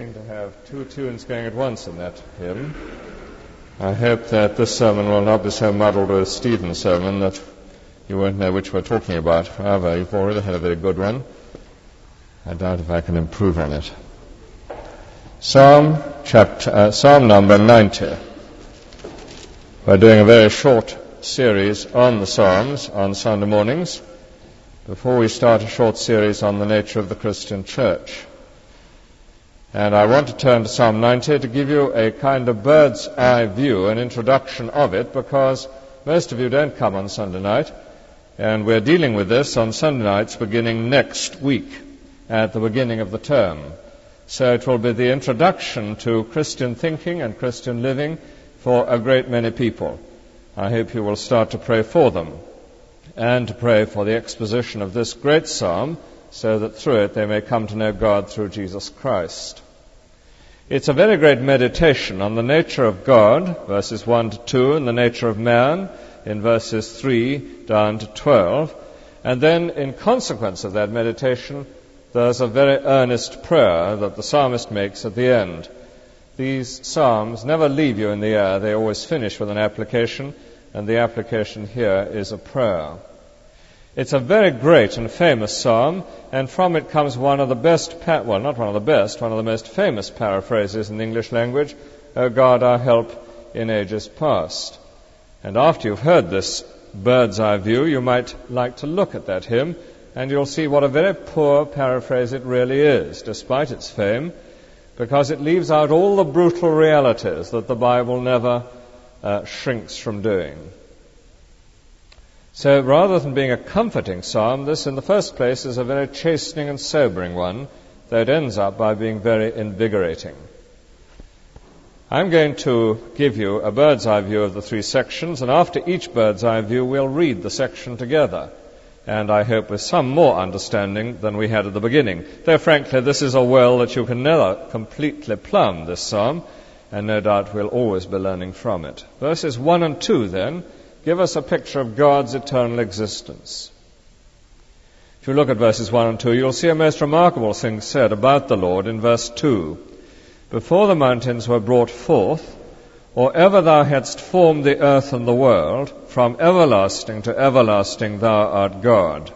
To have two tunes going at once in that hymn. I hope that this sermon will not be so muddled with Stephen's sermon that you won't know which we're talking about. However, you've already had a very good one. I doubt if I can improve on it. Psalm number 90. We're doing a very short series on the Psalms on Sunday mornings before we start a short series on the nature of the Christian church. And I want to turn to Psalm 90 to give you a kind of bird's eye view, an introduction of it, because most of you don't come on Sunday night, and we're dealing with this on Sunday nights beginning next week, at the beginning of the term. So it will be the introduction to Christian thinking and Christian living for a great many people. I hope you will start to pray for them, and to pray for the exposition of this great psalm, so that through it they may come to know God through Jesus Christ. It's a very great meditation on the nature of God, verses 1 to 2, and the nature of man, in verses 3 down to 12. And then, in consequence of that meditation, there's a very earnest prayer that the psalmist makes at the end. These psalms never leave you in the air. They always finish with an application, and the application here is a prayer. It's a very great and famous psalm, and from it comes one of the one of the most famous paraphrases in the English language, O God, our help in ages past. And after you've heard this bird's eye view, you might like to look at that hymn, and you'll see what a very poor paraphrase it really is, despite its fame, because it leaves out all the brutal realities that the Bible never shrinks from doing. So rather than being a comforting psalm, this in the first place is a very chastening and sobering one, though it ends up by being very invigorating. I'm going to give you a bird's eye view of the three sections, and after each bird's eye view we'll read the section together, and I hope with some more understanding than we had at the beginning. Though frankly this is a well that you can never completely plumb, this psalm, and no doubt we'll always be learning from it. Verses 1 and 2 then give us a picture of God's eternal existence. If you look at verses 1 and 2, you'll see a most remarkable thing said about the Lord in verse 2. Before the mountains were brought forth, or ever thou hadst formed the earth and the world, from everlasting to everlasting thou art God.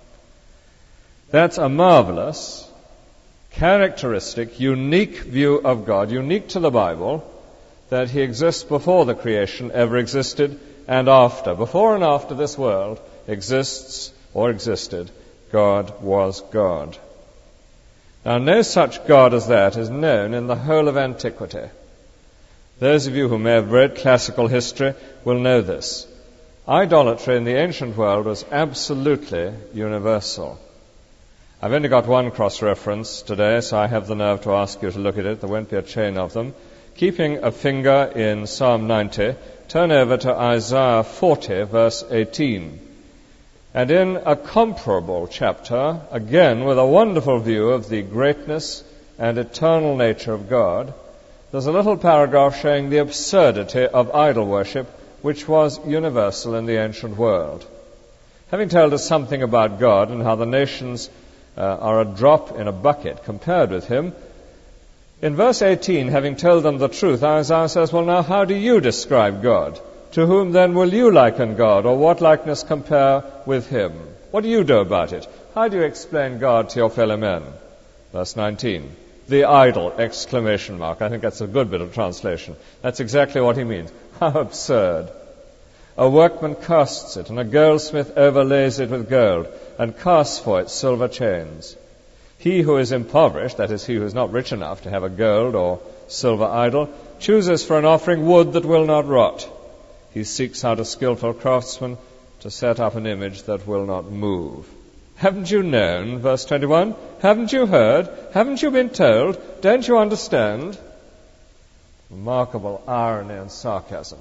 That's a marvelous, characteristic, unique view of God, unique to the Bible, that he exists before the creation ever existed, and after. Before and after this world exists or existed, God was God. Now, no such God as that is known in the whole of antiquity. Those of you who may have read classical history will know this. Idolatry in the ancient world was absolutely universal. I've only got one cross-reference today, so I have the nerve to ask you to look at it. There won't be a chain of them. Keeping a finger in Psalm 90, turn over to Isaiah 40, verse 18. And in a comparable chapter, again with a wonderful view of the greatness and eternal nature of God, there's a little paragraph showing the absurdity of idol worship, which was universal in the ancient world. Having told us something about God and how the nations are a drop in a bucket compared with him, in verse 18, having told them the truth, Isaiah says, well, now how do you describe God? To whom then will you liken God, or what likeness compare with him? What do you do about it? How do you explain God to your fellow men? Verse 19, the idol, exclamation mark. I think that's a good bit of translation. That's exactly what he means. How absurd. A workman casts it, and a goldsmith overlays it with gold, and casts for it silver chains. He who is impoverished, that is, he who is not rich enough to have a gold or silver idol, chooses for an offering wood that will not rot. He seeks out a skillful craftsman to set up an image that will not move. Haven't you known, verse 21? Haven't you heard? Haven't you been told? Don't you understand? Remarkable irony and sarcasm.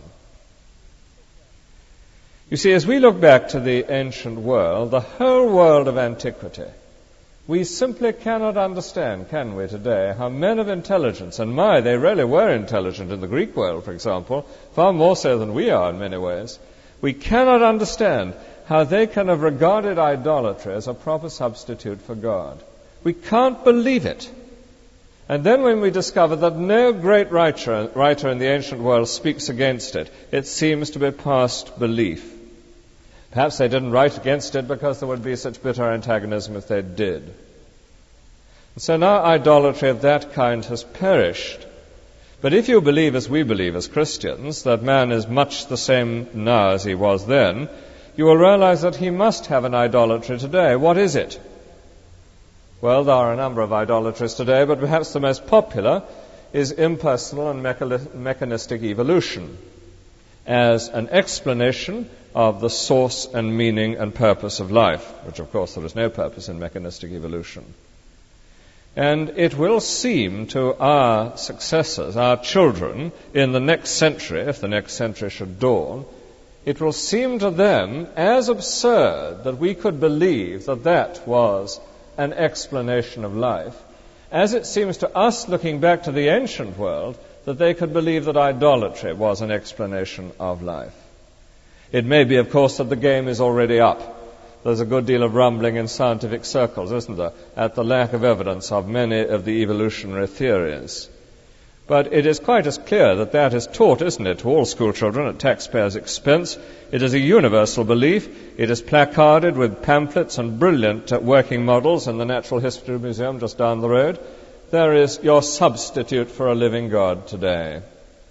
You see, as we look back to the ancient world, the whole world of antiquity, we simply cannot understand, can we, today, how men of intelligence, and they really were intelligent in the Greek world, for example, far more so than we are in many ways. We cannot understand how they can have regarded idolatry as a proper substitute for God. We can't believe it. And then when we discover that no great writer in the ancient world speaks against it, it seems to be past belief. Perhaps they didn't write against it because there would be such bitter antagonism if they did. And so now idolatry of that kind has perished. But if you believe, as we believe as Christians, that man is much the same now as he was then, you will realize that he must have an idolatry today. What is it? Well, there are a number of idolatries today, but perhaps the most popular is impersonal and mechanistic evolution as an explanation of the source and meaning and purpose of life, which of course there is no purpose in mechanistic evolution. And it will seem to our successors, our children, in the next century, if the next century should dawn, it will seem to them as absurd that we could believe that that was an explanation of life, as it seems to us looking back to the ancient world that they could believe that idolatry was an explanation of life. It may be, of course, that the game is already up. There's a good deal of rumbling in scientific circles, isn't there, at the lack of evidence of many of the evolutionary theories. But it is quite as clear that that is taught, isn't it, to all school children at taxpayers' expense. It is a universal belief. It is placarded with pamphlets and brilliant working models in the Natural History Museum just down the road. There is your substitute for a living God today.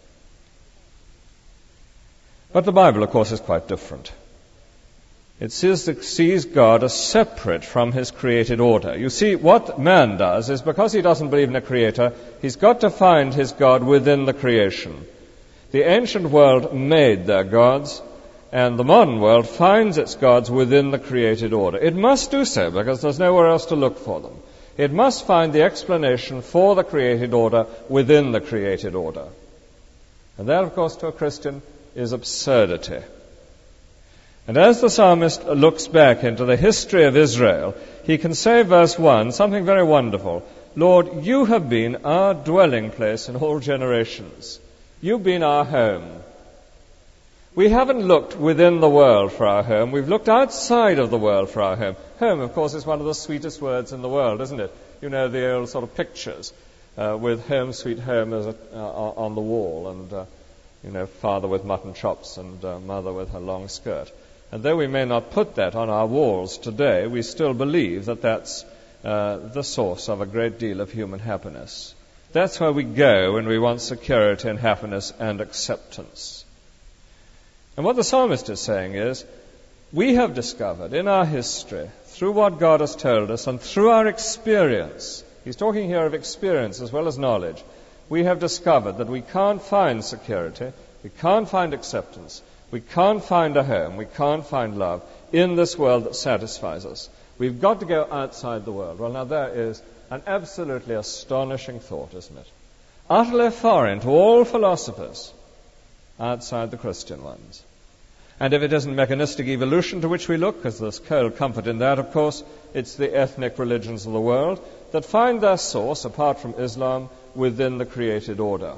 But the Bible, of course, is quite different. It sees God as separate from his created order. You see, what man does is, because he doesn't believe in a creator, he's got to find his God within the creation. The ancient world made their gods, and the modern world finds its gods within the created order. It must do so, because there's nowhere else to look for them. It must find the explanation for the created order within the created order. And that, of course, to a Christian is absurdity. And as the psalmist looks back into the history of Israel, he can say, verse 1, something very wonderful. Lord, you have been our dwelling place in all generations. You've been our home. We haven't looked within the world for our home. We've looked outside of the world for our home. Home, of course, is one of the sweetest words in the world, isn't it? You know, the old sort of pictures with home, sweet home as on the wall, and, father with mutton chops and mother with her long skirt. And though we may not put that on our walls today, we still believe that that's the source of a great deal of human happiness. That's where we go when we want security and happiness and acceptance. And what the psalmist is saying is, we have discovered in our history, through what God has told us and through our experience, he's talking here of experience as well as knowledge, we have discovered that we can't find security, we can't find acceptance, we can't find a home, we can't find love in this world that satisfies us. We've got to go outside the world. Well, now there is an absolutely astonishing thought, isn't it? Utterly foreign to all philosophers outside the Christian ones. And if it isn't mechanistic evolution to which we look, because there's cold comfort in that, of course, it's the ethnic religions of the world that find their source, apart from Islam, within the created order.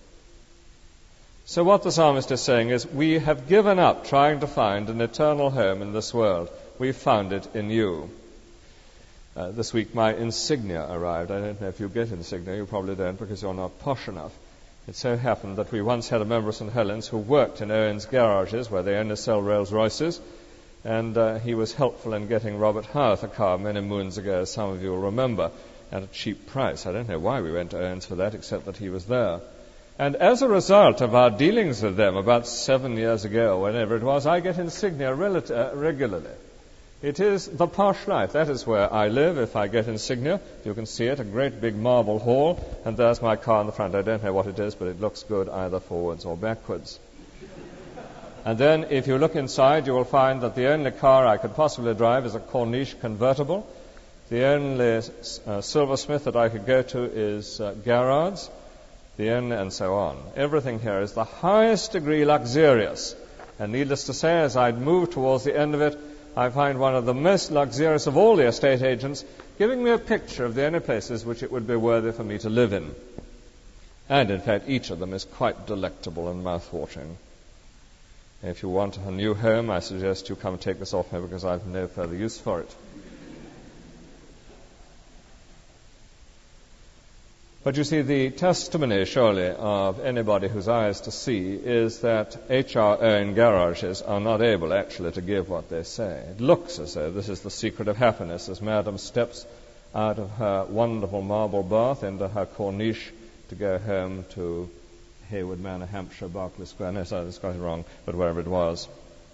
So what the psalmist is saying is, we have given up trying to find an eternal home in this world. We've found it in you. This week my insignia arrived. I don't know if you get insignia. You probably don't, because you're not posh enough. It so happened that we once had a member of St. Helens who worked in Owen's garages, where they only sell Rolls Royces, and he was helpful in getting Robert Howarth a car many moons ago, as some of you will remember, at a cheap price. I don't know why we went to Owen's for that, except that he was there. And as a result of our dealings with them about 7 years ago, whenever it was, I get insignia regularly. It is the posh life. That is where I live. If I get insignia, you can see it, a great big marble hall, and there's my car in the front. I don't know what it is, but it looks good either forwards or backwards. And then if you look inside, you will find that the only car I could possibly drive is a Corniche convertible. The only silversmith that I could go to is Garrard's. And so on. Everything here is the highest degree luxurious. And needless to say, as I'd move towards the end of it, I find one of the most luxurious of all the estate agents giving me a picture of the only places which it would be worthy for me to live in. And in fact, each of them is quite delectable and mouth-watering. If you want a new home, I suggest you come take this off me, because I have no further use for it. But you see, the testimony, surely, of anybody whose eyes to see is that H.R. Owen garages are not able actually to give what they say. It looks as though this is the secret of happiness as Madam steps out of her wonderful marble bath into her corniche to go home to Hayward Manor, Hampshire, Berkeley Square. No, sorry, that's got it wrong, but wherever it was.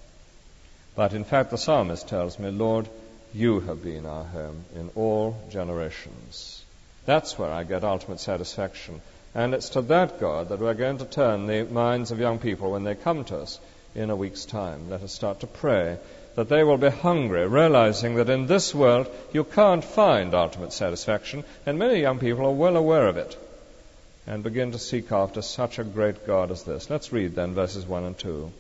But in fact, the psalmist tells me, Lord, you have been our home in all generations. That's where I get ultimate satisfaction. And it's to that God that we're going to turn the minds of young people when they come to us in a week's time. Let us start to pray that they will be hungry, realizing that in this world you can't find ultimate satisfaction, and many young people are well aware of it, and begin to seek after such a great God as this. Let's read then verses 1 and 2.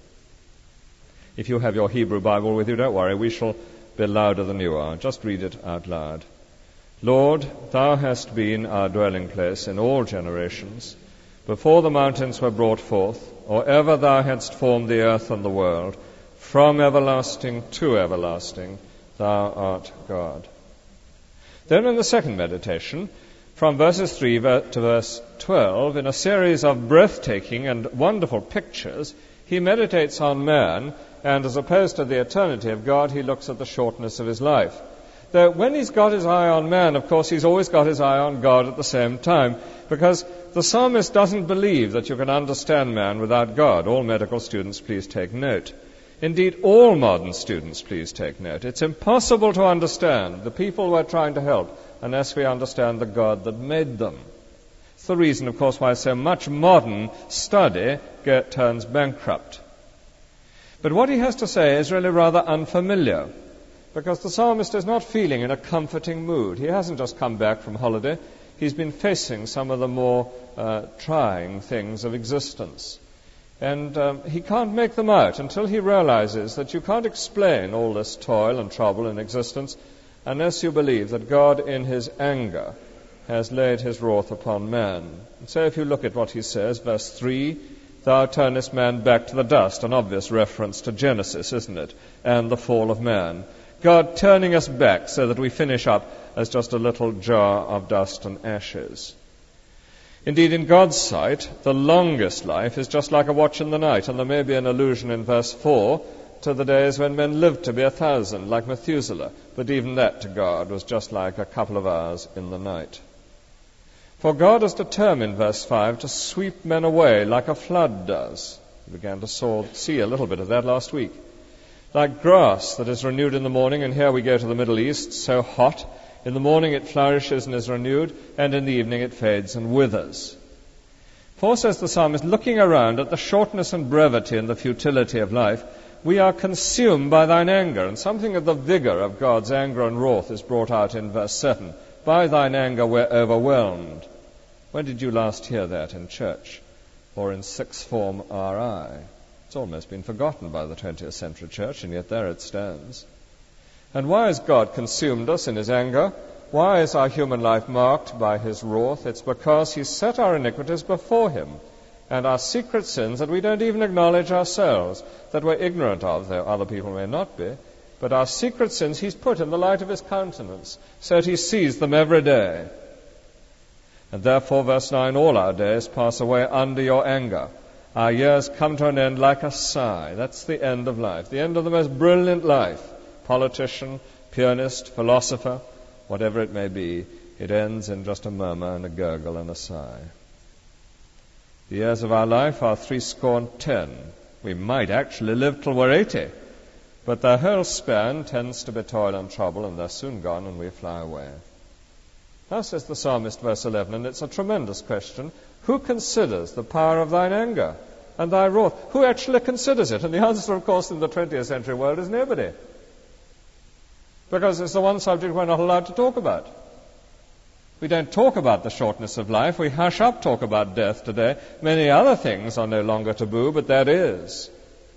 If you have your Hebrew Bible with you, don't worry, we shall be louder than you are. Just read it out loud. Lord, thou hast been our dwelling place in all generations, before the mountains were brought forth, or ever thou hadst formed the earth and the world. From everlasting to everlasting, thou art God. Then in the second meditation, from verses 3 to verse 12, in a series of breathtaking and wonderful pictures, he meditates on man, and as opposed to the eternity of God, he looks at the shortness of his life. Though when he's got his eye on man, of course, he's always got his eye on God at the same time, because the psalmist doesn't believe that you can understand man without God. All medical students, please take note. Indeed, all modern students, please take note. It's impossible to understand the people we're trying to help unless we understand the God that made them. It's the reason, of course, why so much modern study turns bankrupt. But what he has to say is really rather unfamiliar, because the psalmist is not feeling in a comforting mood. He hasn't just come back from holiday. He's been facing some of the more trying things of existence. And he can't make them out until he realizes that you can't explain all this toil and trouble in existence unless you believe that God in his anger has laid his wrath upon man. And so if you look at what he says, verse 3, thou turnest man back to the dust, an obvious reference to Genesis, isn't it, and the fall of man. God turning us back so that we finish up as just a little jar of dust and ashes. Indeed, in God's sight, the longest life is just like a watch in the night, and there may be an allusion in verse 4 to the days when men lived to be 1,000, like Methuselah, but even that to God was just like a couple of hours in the night. For God has determined, verse 5, to sweep men away like a flood does. We began to see a little bit of that last week. Like grass that is renewed in the morning, and here we go to the Middle East, so hot. In the morning it flourishes and is renewed, and in the evening it fades and withers. For, says the psalmist, looking around at the shortness and brevity and the futility of life, we are consumed by thine anger. And something of the vigor of God's anger and wrath is brought out in verse 7. By thine anger we're overwhelmed. When did you last hear that in church or in sixth form RI? It's almost been forgotten by the 20th century church, and yet there it stands. And why has God consumed us in his anger? Why is our human life marked by his wrath? It's because he set our iniquities before him, and our secret sins that we don't even acknowledge ourselves, that we're ignorant of, though other people may not be. But our secret sins he's put in the light of his countenance, so that he sees them every day. And therefore, verse 9, all our days pass away under your anger. Our years come to an end like a sigh. That's the end of life, the end of the most brilliant life. Politician, pianist, philosopher, whatever it may be, it ends in just a murmur and a gurgle and a sigh. The years of our life are 70. We might actually live till we're 80, but the whole span tends to be toil and trouble, and they're soon gone and we fly away. Now says the psalmist, verse 11, and it's a tremendous question, who considers the power of thine anger and thy wrath? Who actually considers it? And the answer, of course, in the 20th century world is nobody. Because it's the one subject we're not allowed to talk about. We don't talk about the shortness of life. We hush up talk about death today. Many other things are no longer taboo, but that is.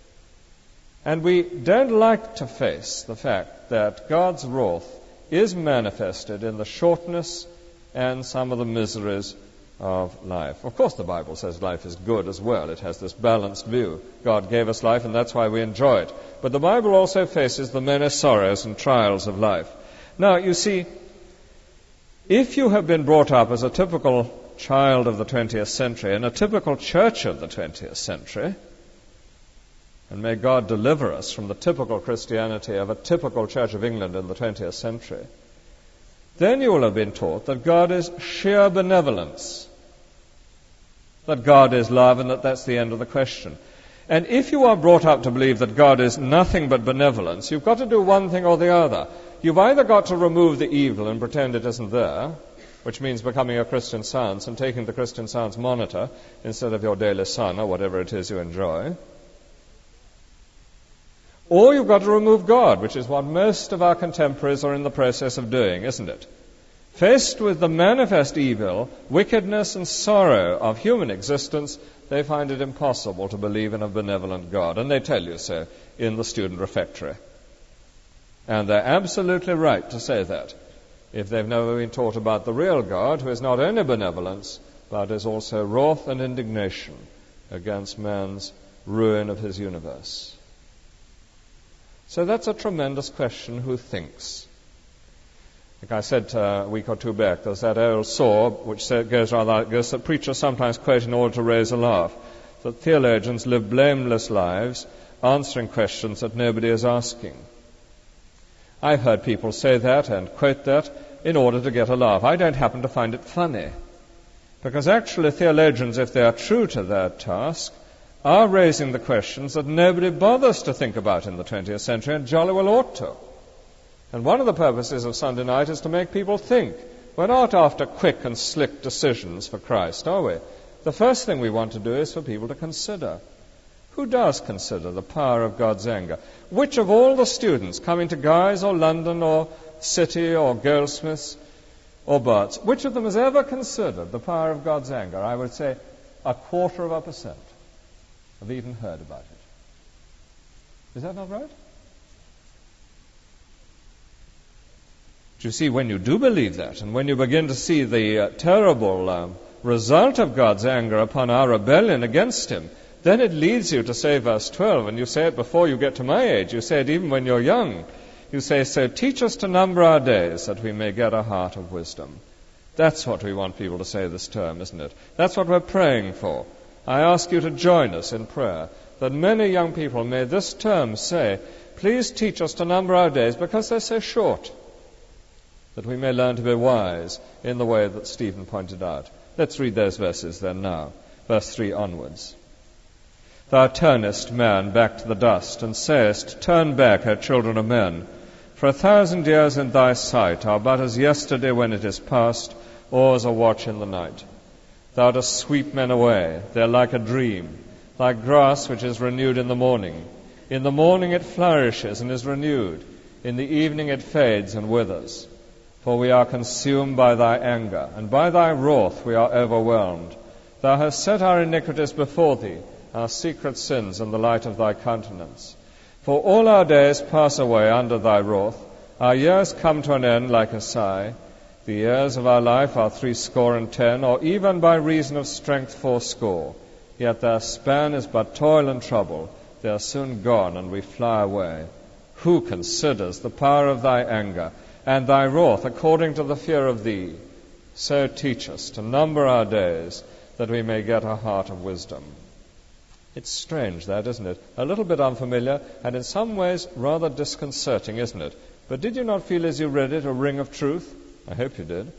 And we don't like to face the fact that God's wrath is manifested in the shortness and some of the miseries of life. Of course, the Bible says life is good as well. It has this balanced view. God gave us life, and that's why we enjoy it. But the Bible also faces the many sorrows and trials of life. Now, you see, if you have been brought up as a typical child of the 20th century, in a typical church of the 20th century, and may God deliver us from the typical Christianity of a typical Church of England in the 20th century, then you will have been taught that God is sheer benevolence, that God is love, and that that's the end of the question. And if you are brought up to believe that God is nothing but benevolence, you've got to do one thing or the other. You've either got to remove the evil and pretend it isn't there, which means becoming a Christian Science and taking the Christian Science monitor instead of your daily sun or whatever it is you enjoy. Or you've got to remove God, which is what most of our contemporaries are in the process of doing, isn't it? Faced with the manifest evil, wickedness and sorrow of human existence, they find it impossible to believe in a benevolent God, and they tell you so in the student refectory. And they're absolutely right to say that, if they've never been taught about the real God, who is not only benevolence, but is also wrath and indignation against man's ruin of his universe. So that's a tremendous question, who thinks? Like I said a week or two back, there's that old saw which goes rather like this, that preachers sometimes quote in order to raise a laugh, that theologians live blameless lives, answering questions that nobody is asking. I've heard people say that and quote that in order to get a laugh. I don't happen to find it funny, because actually theologians, if they are true to their task, are raising the questions that nobody bothers to think about in the 20th century, and jolly well ought to. And one of the purposes of Sunday night is to make people think. We're not after quick and slick decisions for Christ, are we? The first thing we want to do is for people to consider. Who does consider the power of God's anger? Which of all the students coming to Guy's or London or City or Goldsmiths or Barts, which of them has ever considered the power of God's anger? I would say 0.25% have even heard about it. Is that not right? You see, when you do believe that, and when you begin to see the terrible result of God's anger upon our rebellion against Him, then it leads you to say verse 12, and you say it before you get to my age. You say it even when you're young. You say, so teach us to number our days that we may get a heart of wisdom. That's what we want people to say this term, isn't it? That's what we're praying for. I ask you to join us in prayer, that many young people may this term say, please teach us to number our days because they're so short, that we may learn to be wise in the way that Stephen pointed out. Let's read those verses then now, verse 3 onwards. Thou turnest man back to the dust, and sayest, turn back, O children of men. For 1,000 years in thy sight are but as yesterday when it is past, or as a watch in the night. Thou dost sweep men away, they are like a dream, like grass which is renewed in the morning. In the morning it flourishes and is renewed, in the evening it fades and withers. For we are consumed by thy anger, and by thy wrath we are overwhelmed. Thou hast set our iniquities before thee, our secret sins in the light of thy countenance. For all our days pass away under thy wrath, our years come to an end like a sigh. The years of our life are 70, or even by reason of strength 80. Yet their span is but toil and trouble. They are soon gone, and we fly away. Who considers the power of thy anger, and thy wrath according to the fear of thee? So teach us to number our days, that we may get a heart of wisdom. It's strange, that, isn't it? A little bit unfamiliar, and in some ways rather disconcerting, isn't it? But did you not feel as you read it a ring of truth? I hope you did.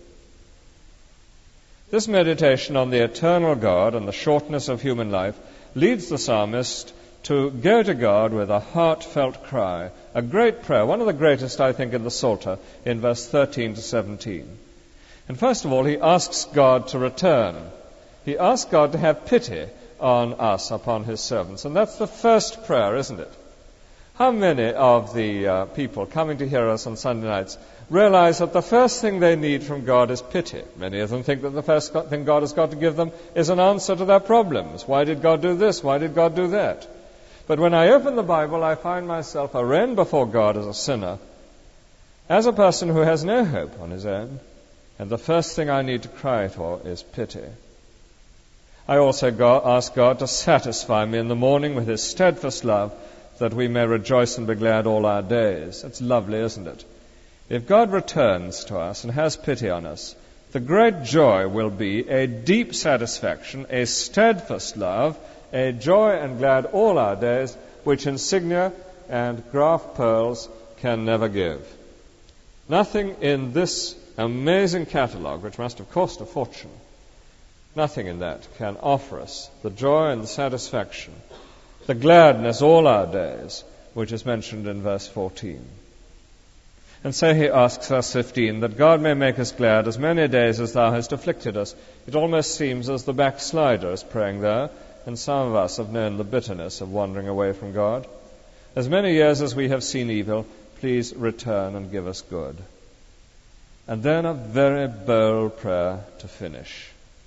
This meditation on the eternal God and the shortness of human life leads the psalmist to go to God with a heartfelt cry, a great prayer, one of the greatest, I think, in the Psalter, in verse 13 to 17. And first of all, he asks God to return. He asks God to have pity on us, upon his servants. And that's the first prayer, isn't it? How many of the people coming to hear us on Sunday nights realize that the first thing they need from God is pity? Many of them think that the first thing God has got to give them is an answer to their problems. Why did God do this? Why did God do that? But when I open the Bible, I find myself arraigned before God as a sinner, as a person who has no hope on his own, and the first thing I need to cry for is pity. I also ask God to satisfy me in the morning with his steadfast love, that we may rejoice and be glad all our days. It's lovely, isn't it? If God returns to us and has pity on us, The great joy will be a deep satisfaction, a steadfast love, a joy and glad all our days, which insignia and graft pearls can never give. Nothing in this amazing catalogue, which must have cost a fortune, nothing in that can offer us the joy and the satisfaction, the gladness all our days, which is mentioned in verse 14. And so he asks, verse 15, that God may make us glad as many days as thou hast afflicted us. It almost seems as the backslider is praying there, and some of us have known the bitterness of wandering away from God. As many years as we have seen evil, please return and give us good. And then a very bold prayer to finish.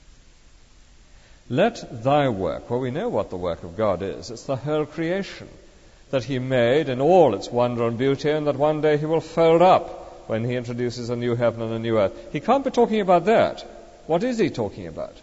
Let thy work, well, we know what the work of God is. It's the whole creation that he made in all its wonder and beauty, and that one day he will fold up when he introduces a new heaven and a new earth. He can't be talking about that. What is he talking about?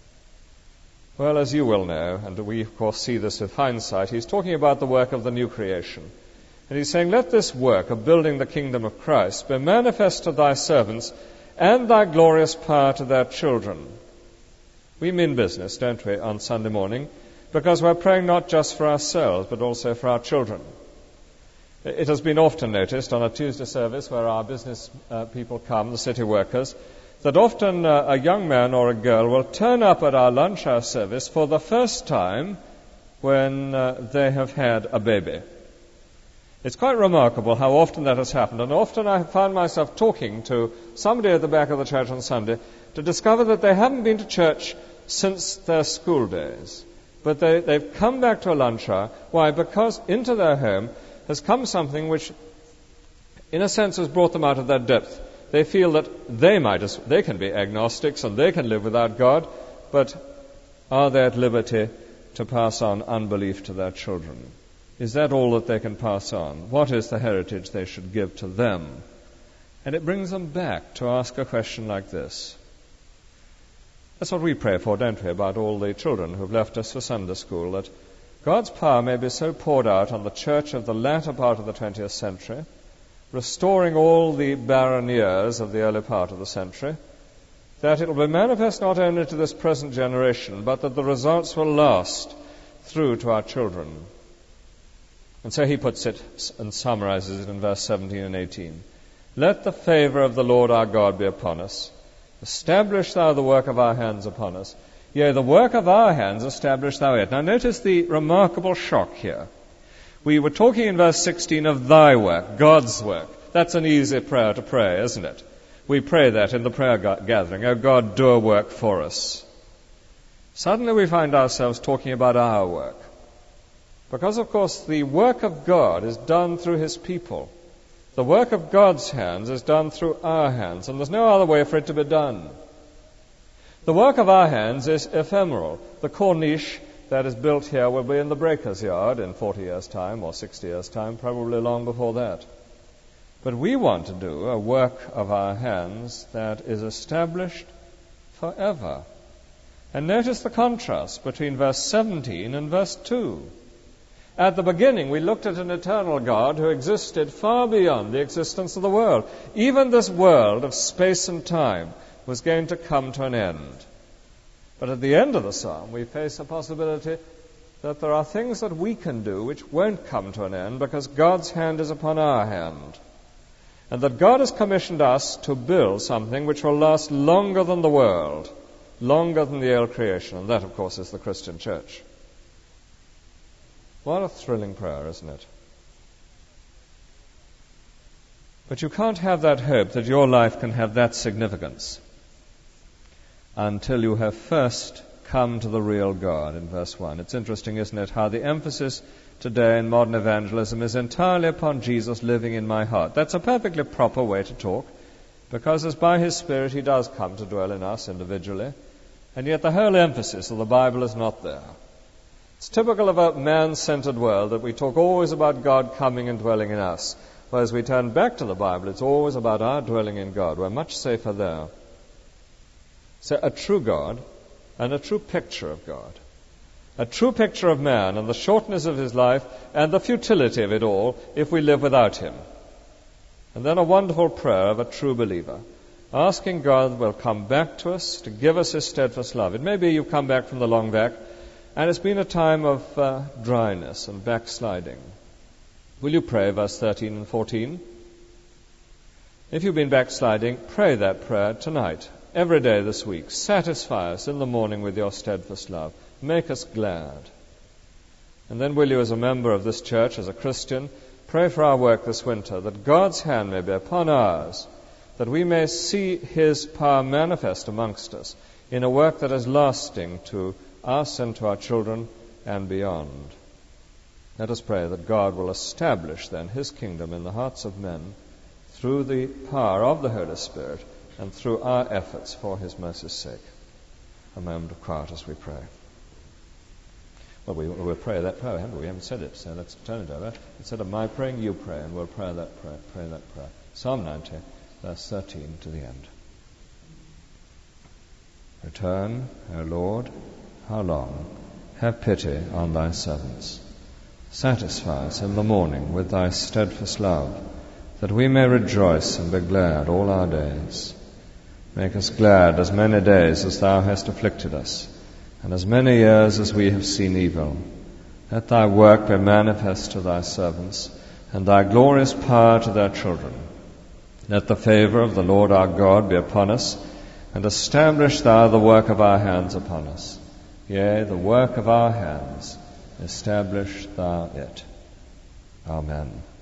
Well, as you will know, and we of course see this with hindsight, he's talking about the work of the new creation. And he's saying, let this work of building the kingdom of Christ be manifest to thy servants and thy glorious power to their children. We mean business, don't we, on Sunday morning, because we're praying not just for ourselves, but also for our children. It has been often noticed on a Tuesday service where our business people come, the city workers, that often a young man or a girl will turn up at our lunch hour service for the first time when they have had a baby. It's quite remarkable how often that has happened, and often I found myself talking to somebody at the back of the church on Sunday to discover that they haven't been to church since their school days. But they've come back to a lunch hour. Why? Because into their home has come something which, in a sense, has brought them out of their depth. They feel that they can be agnostics and they can live without God, but are they at liberty to pass on unbelief to their children? Is that all that they can pass on? What is the heritage they should give to them? And it brings them back to ask a question like this. That's what we pray for, don't we, about all the children who've left us for Sunday school, that God's power may be so poured out on the church of the latter part of the 20th century, restoring all the barren years of the early part of the century, that it will be manifest not only to this present generation, but that the results will last through to our children. And so he puts it and summarizes it in verse 17 and 18. Let the favor of the Lord our God be upon us. Establish thou the work of our hands upon us. Yea, the work of our hands establish thou it. Now notice the remarkable shock here. We were talking in verse 16 of thy work, God's work. That's an easy prayer to pray, isn't it? We pray that in the prayer gathering. Oh God, do a work for us. Suddenly we find ourselves talking about our work. Because, of course, the work of God is done through his people. The work of God's hands is done through our hands, and there's no other way for it to be done. The work of our hands is ephemeral. The corniche that is built here will be in the breaker's yard in 40 years' time or 60 years' time, probably long before that. But we want to do a work of our hands that is established forever. And notice the contrast between verse 17 and verse 2. At the beginning, we looked at an eternal God who existed far beyond the existence of the world. Even this world of space and time was going to come to an end. But at the end of the psalm, we face a possibility that there are things that we can do which won't come to an end because God's hand is upon our hand. And that God has commissioned us to build something which will last longer than the world, longer than the old creation. And that, of course, is the Christian church. What a thrilling prayer, isn't it? But you can't have that hope that your life can have that significance until you have first come to the real God in verse 1. It's interesting, isn't it, how the emphasis today in modern evangelism is entirely upon Jesus living in my heart. That's a perfectly proper way to talk, because as by his Spirit he does come to dwell in us individually, and yet the whole emphasis of the Bible is not there. It's typical of a man-centered world that we talk always about God coming and dwelling in us. Whereas we turn back to the Bible, it's always about our dwelling in God. We're much safer there. So a true God and a true picture of God. A true picture of man and the shortness of his life and the futility of it all if we live without him. And then a wonderful prayer of a true believer. asking God will come back to us to give us His steadfast love. It may be you've come back from the long back, and it's been a time of dryness and backsliding. Will you pray verse 13 and 14? If you've been backsliding, pray that prayer tonight, every day this week. Satisfy us in the morning with your steadfast love. Make us glad. And then will you, as a member of this church, as a Christian, pray for our work this winter, that God's hand may be upon ours, that we may see His power manifest amongst us in a work that is lasting to us and to our children and beyond. Let us pray that God will establish then His kingdom in the hearts of men through the power of the Holy Spirit and through our efforts for His mercy's sake. A moment of quiet as we pray. Well, we'll pray that prayer, haven't we? We haven't said it, so let's turn it over. Instead of my praying, you pray, and we'll pray that prayer. Psalm 90, verse 13 to the end. Return, O Lord, how long? Have pity on thy servants. Satisfy us in the morning with thy steadfast love, that we may rejoice and be glad all our days. Make us glad as many days as thou hast afflicted us, and as many years as we have seen evil. Let thy work be manifest to thy servants, and thy glorious power to their children. Let the favor of the Lord our God be upon us, and establish thou the work of our hands upon us. Yea, the work of our hands, establish thou it. Amen.